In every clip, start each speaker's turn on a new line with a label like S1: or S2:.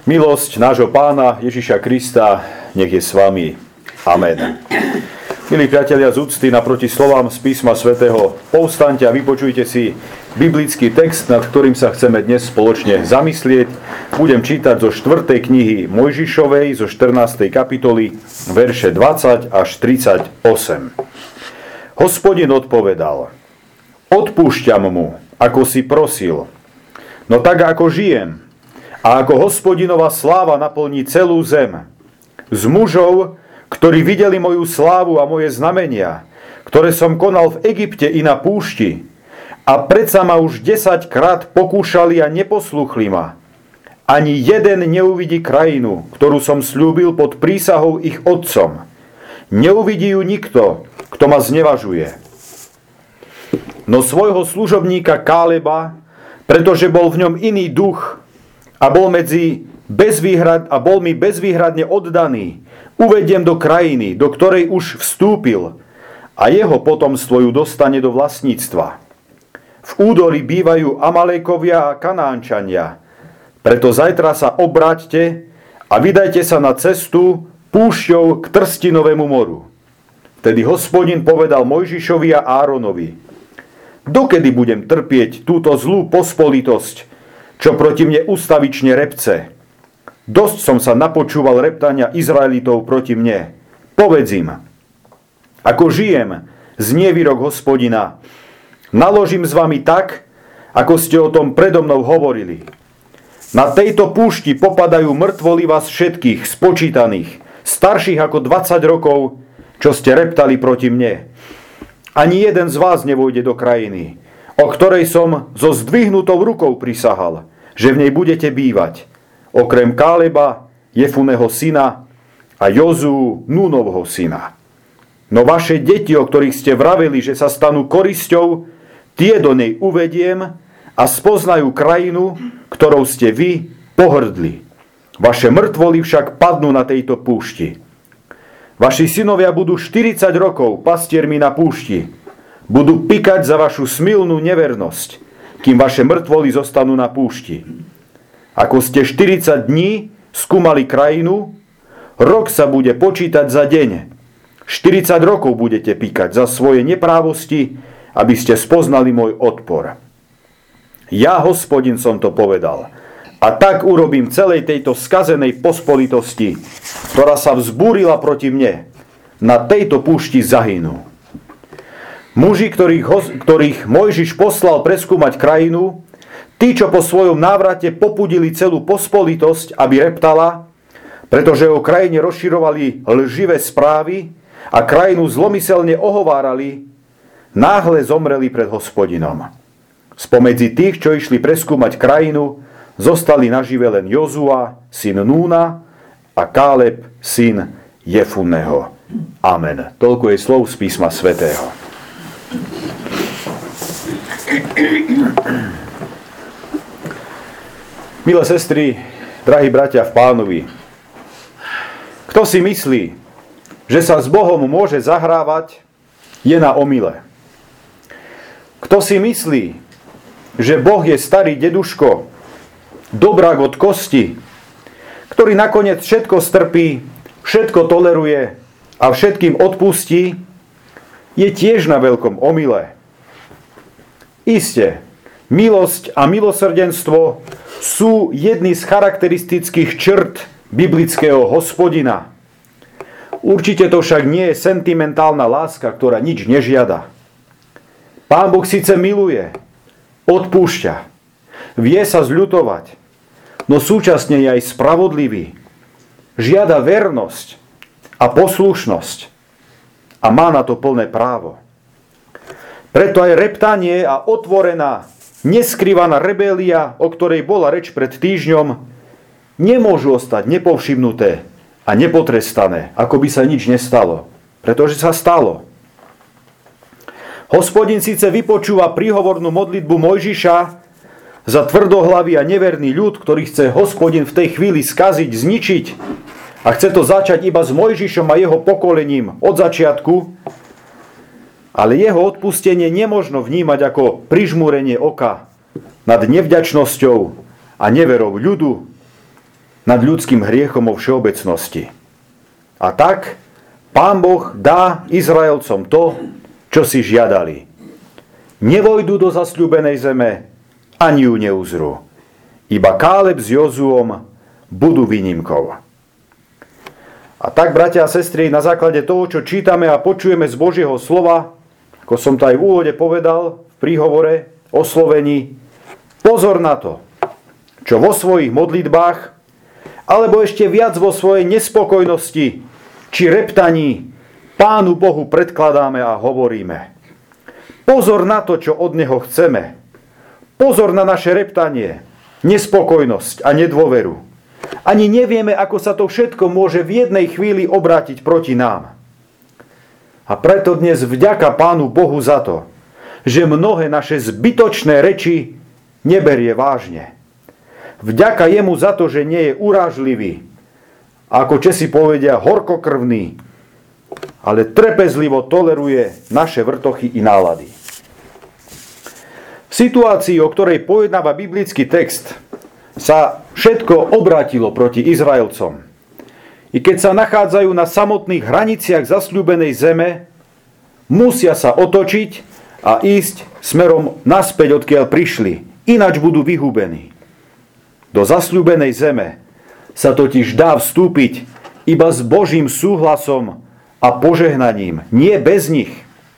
S1: Milosť nášho Pána Ježiša Krista nech je s vami. Amen. Milí priatelia, z úcty naproti slovám z písma svätého povstaňte a vypočujte si biblický text, nad ktorým sa chceme dnes spoločne zamyslieť. Budem čítať zo 4. knihy Mojžišovej, zo 14. kapitoly, verše 20 až 38. Hospodin odpovedal: Odpúšťam mu, ako si prosil. No tak ako žijem, a ako Hospodinová sláva naplní celú zem. Z mužov, ktorí videli moju slávu a moje znamenia, ktoré som konal v Egypte i na púšti, a predsa ma už 10-krát pokúšali a neposluchli ma. Ani jeden neuvidí krajinu, ktorú som sľúbil pod prísahou ich otcom. Neuvidí ju nikto, kto ma znevažuje. No svojho služobníka Káleba, pretože bol v ňom iný duch, a bol mi bezvýhradne oddaný, uvediem do krajiny, do ktorej už vstúpil, a jeho potomstvo ju dostane do vlastníctva. V údolí bývajú Amalékovia a Kanánčania, preto zajtra sa obráťte a vydajte sa na cestu púšťou k Trstinovému moru. Vtedy Hospodin povedal Mojžišovi a Áronovi: Dokedy budem trpieť túto zlú pospolitosť, čo proti mne ustavične repce? Dosť som sa napočúval reptania Izraelitov proti mne. Povedz im: Ako žijem, znie výrok Hospodina, naložím s vami tak, ako ste o tom predo mnou hovorili. Na tejto púšti popadajú mŕtvoli vás všetkých, spočítaných, starších ako 20 rokov, čo ste reptali proti mne. Ani jeden z vás nevojde do krajiny, o ktorej som so zdvihnutou rukou prisahal, že v nej budete bývať, okrem Káleba, Jefuného syna, a Jozuu, Núnovho syna. No vaše deti, o ktorých ste vraveli, že sa stanú korisťou, tie do nej uvediem a spoznajú krajinu, ktorou ste vy pohrdli. Vaše mŕtvoly však padnú na tejto púšti. Vaši synovia budú 40 rokov pastiermi na púšti. Budú pikať za vašu smilnú nevernosť, kým vaše mŕtvoly zostanú na púšti. Ako ste 40 dní skúmali krajinu, rok sa bude počítať za deň. 40 rokov budete pikať za svoje neprávosti, aby ste spoznali môj odpor. Ja, Hospodin, som to povedal. A tak urobím celej tejto skazenej pospolitosti, ktorá sa vzbúrila proti mne. Na tejto púšti zahynú. Muži, ktorých Mojžiš poslal preskúmať krajinu, tí, čo po svojom návrate popudili celú pospolitosť, aby reptala, pretože o krajine rozširovali lživé správy a krajinu zlomyselne ohovárali, náhle zomreli pred Hospodinom. Spomedzi tých, čo išli preskúmať krajinu, zostali nažive len Jozua, syn Núna, a Káleb, syn Jefunného. Amen. Toľko je slov z písma svätého. Milé sestry, drahí bratia v Pánovi, kto si myslí, že sa s Bohom môže zahrávať, je na omyle. Kto si myslí, že Boh je starý deduško, dobrák od kosti, ktorý nakoniec všetko strpí, všetko toleruje a všetkým odpustí, je tiež na veľkom omyle. Iste, milosť a milosrdenstvo sú jedny z charakteristických črt biblického Hospodina. Určite to však nie je sentimentálna láska, ktorá nič nežiada. Pán Boh síce miluje, odpúšťa, vie sa zľutovať, no súčasne je aj spravodlivý. Žiada vernosť a poslušnosť. A má na to plné právo. Preto aj reptanie a otvorená, neskrývaná rebélia, o ktorej bola reč pred týždňom, nemôžu ostať nepovšimnuté a nepotrestané, ako by sa nič nestalo. Pretože sa stalo. Hospodin síce vypočúva príhovornú modlitbu Mojžiša za tvrdohlavý a neverný ľud, ktorý chce Hospodin v tej chvíli skaziť, zničiť, a chce to začať iba s Mojžišom a jeho pokolením od začiatku, ale jeho odpustenie nemožno vnímať ako prižmúrenie oka nad nevďačnosťou a neverou ľudu. nad ľudským hriechom vo všeobecnosti. A tak Pán Boh dá Izraelcom to, čo si žiadali. Nevojdu do zasľúbenej zeme, ani ju neuzrú. Iba Káleb s Jozuom budú výnimkou. A tak, bratia a sestry, na základe toho, čo čítame a počujeme z Božieho slova, ako som to aj v úvode povedal, v príhovore, oslovení, pozor na to, čo vo svojich modlitbách, alebo ešte viac vo svojej nespokojnosti či reptaní Pánu Bohu predkladáme a hovoríme. Pozor na to, čo od Neho chceme. Pozor na naše reptanie, nespokojnosť a nedôveru. Ani nevieme, ako sa to všetko môže v jednej chvíli obrátiť proti nám. A preto dnes vďaka Pánu Bohu za to, že mnohé naše zbytočné reči neberie vážne. Vďaka jemu za to, že nie je urážlivý, ako Česi povedia horkokrvný, ale trpezlivo toleruje naše vrtochy i nálady. V situácii, o ktorej pojednáva biblický text, sa všetko obrátilo proti Izraelcom. I keď sa nachádzajú na samotných hraniciach zasľúbenej zeme, musia sa otočiť a ísť smerom naspäť, odkiaľ prišli, ináč budú vyhubení. Do zasľúbenej zeme sa totiž dá vstúpiť iba s Božím súhlasom a požehnaním, nie bez nich.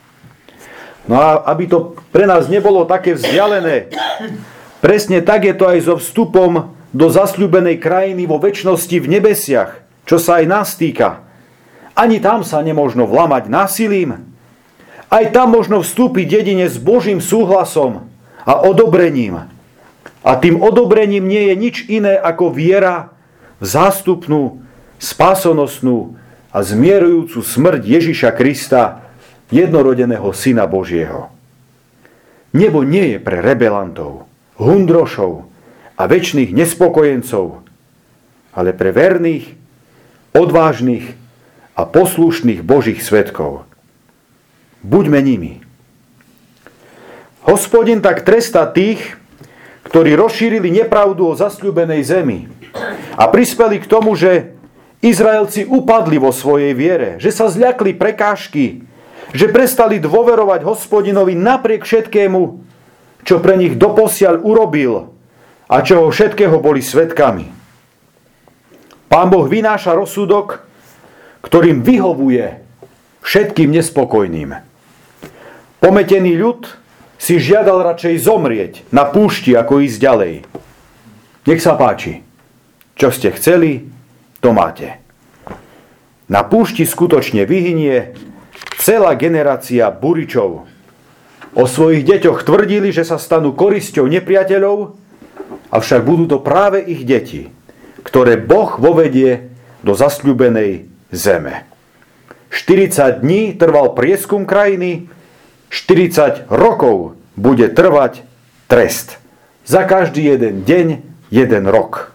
S1: No a aby to pre nás nebolo také vzdialené, presne tak je to aj so vstupom do zasľúbenej krajiny vo večnosti v nebesiach, čo sa aj nás týka. Ani tam sa nemožno vlamať násilím. Aj tam možno vstúpiť jedine s Božím súhlasom a odobrením. A tým odobrením nie je nič iné ako viera v zástupnú, spásonosnú a zmierujúcu smrť Ježiša Krista, jednorodeného Syna Božieho. Nebo nie je pre rebelantov, hundrošov a večných nespokojencov, ale pre verných, odvážnych a poslušných Božích svedkov. Buďme nimi. Hospodin tak trestá tých, ktorí rozšírili nepravdu o zasľúbenej zemi a prispeli k tomu, že Izraelci upadli vo svojej viere, že sa zľakli prekážky, že prestali dôverovať Hospodinovi napriek všetkému, čo pre nich doposiaľ urobil a čoho všetkého boli svedkami. Pán Boh vynáša rozsudok, ktorým vyhovuje všetkým nespokojným. Pometený ľud si žiadal radšej zomrieť na púšti, ako ísť ďalej. Nech sa páči. Čo ste chceli, to máte. Na púšti skutočne vyhynie celá generácia buričov. O svojich deťoch tvrdili, že sa stanú korisťou nepriateľov, avšak budú to práve ich deti, ktoré Boh vovedie do zasľúbenej zeme. 40 dní trval prieskum krajiny, 40 rokov bude trvať trest. Za každý jeden deň, jeden rok.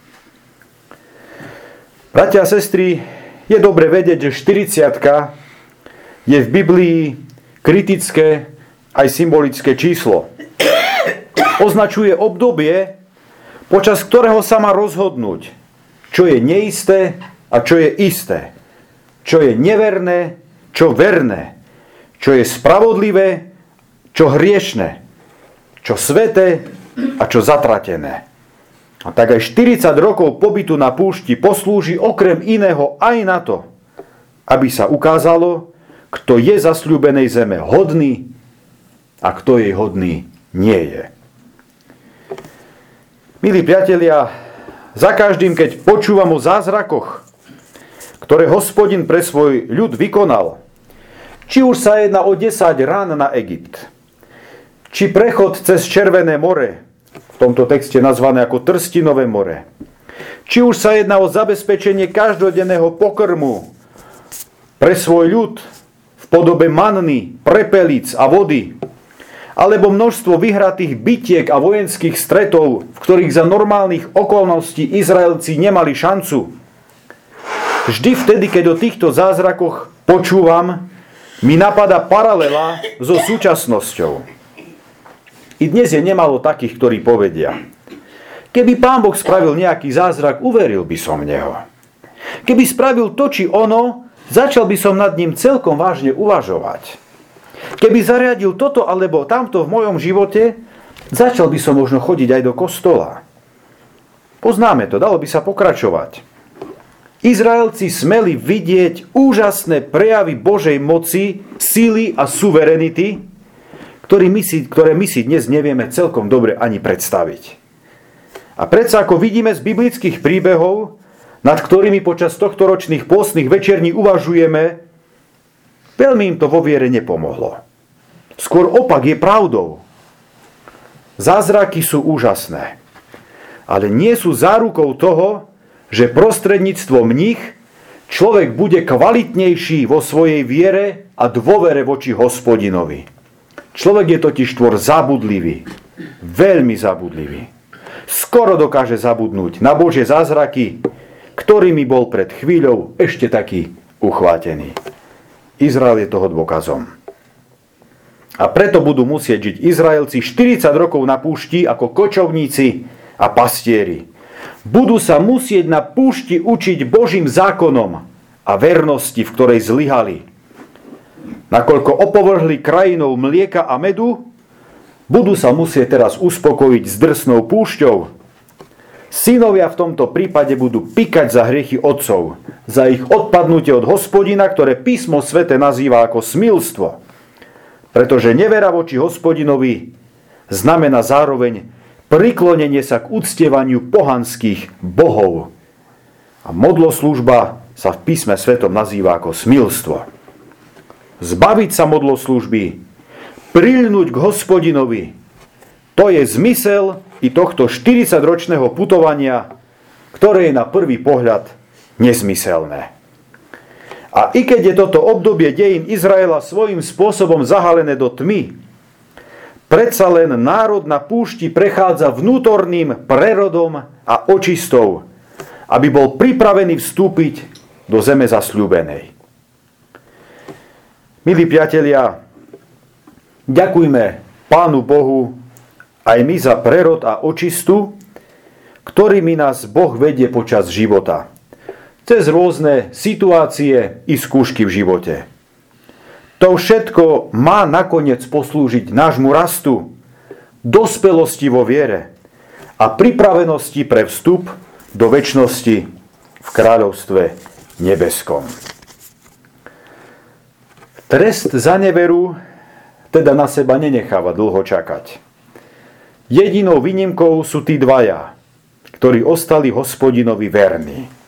S1: Bratia a sestry, je dobre vedieť, že 40 je v Biblii kritické aj symbolické číslo. Označuje obdobie, počas ktorého sa má rozhodnúť, čo je neisté a čo je isté. Čo je neverné, čo verné. Čo je spravodlivé, čo hriešne. Čo sveté a čo zatratené. A tak aj 40 rokov pobytu na púšti poslúži okrem iného aj na to, aby sa ukázalo, kto je zasľúbenej zeme hodný a kto jej hodný nie je. Milí priatelia, za každým, keď počúvam o zázrakoch, ktoré Hospodin pre svoj ľud vykonal, či už sa jedná o 10 rán na Egypt, či prechod cez Červené more, v tomto texte nazvané ako Trstinové more, či už sa jedná o zabezpečenie každodenného pokrmu pre svoj ľud v podobe manny, prepelíc a vody, alebo množstvo vyhratých bitiek a vojenských stretov, v ktorých za normálnych okolností Izraelci nemali šancu. Vždy vtedy, keď o týchto zázrakoch počúvam, mi napadá paralela so súčasnosťou. I dnes je nemalo takých, ktorí povedia: Keby Pán Boh spravil nejaký zázrak, uveril by som v neho. Keby spravil to či ono, začal by som nad ním celkom vážne uvažovať. Keby zariadil toto alebo tamto v mojom živote, začal by som možno chodiť aj do kostola. Poznáme to, dalo by sa pokračovať. Izraelci smeli vidieť úžasné prejavy Božej moci, síly a suverenity, ktoré my si dnes nevieme celkom dobre ani predstaviť. A predsa, ako vidíme z biblických príbehov, nad ktorými počas tohtoročných pôstnych večerní uvažujeme, veľmi im to vo viere nepomohlo. Skôr opak je pravdou. Zázraky sú úžasné, ale nie sú zárukou toho, že prostredníctvom nich človek bude kvalitnejší vo svojej viere a dôvere voči Hospodinovi. Človek je totiž tvor zabudlivý, veľmi zabudlivý. Skoro dokáže zabudnúť na Božie zázraky, ktorými bol pred chvíľou ešte taký uchvátený. Izrael je toho dôkazom. A preto budú musieť žiť Izraelci 40 rokov na púšti ako kočovníci a pastieri. Budú sa musieť na púšti učiť Božím zákonom a vernosti, v ktorej zlyhali. Nakoľko opovrhli krajinou mlieka a medu, budú sa musieť teraz uspokojiť s drsnou púšťou. Synovia v tomto prípade budú pikať za hriechy otcov, za ich odpadnutie od Hospodina, ktoré písmo sväté nazýva ako smilstvo. Pretože nevera voči Hospodinovi znamená zároveň priklonenie sa k uctievaniu pohanských bohov. A modloslúžba sa v písme svätom nazýva ako smilstvo. Zbaviť sa modloslúžby, priľnúť k Hospodinovi, to je zmysel i tohto 40-ročného putovania, ktoré je na prvý pohľad nezmyselné. A i keď je toto obdobie dejín Izraela svojím spôsobom zahalené do tmy, predsa len národ na púšti prechádza vnútorným prerodom a očistou, aby bol pripravený vstúpiť do zeme zasľúbenej. Milí priatelia, ďakujme Pánu Bohu aj my za prerod a očistu, ktorými nás Boh vedie počas života. Cez rôzne situácie i skúšky v živote. To všetko má nakoniec poslúžiť nášmu rastu, dospelosti vo viere a pripravenosti pre vstup do večnosti v kráľovstve nebeskom. Trest za neveru teda na seba nenecháva dlho čakať. Jedinou výnimkou sú tí dvaja, ktorí ostali Hospodinovi verní.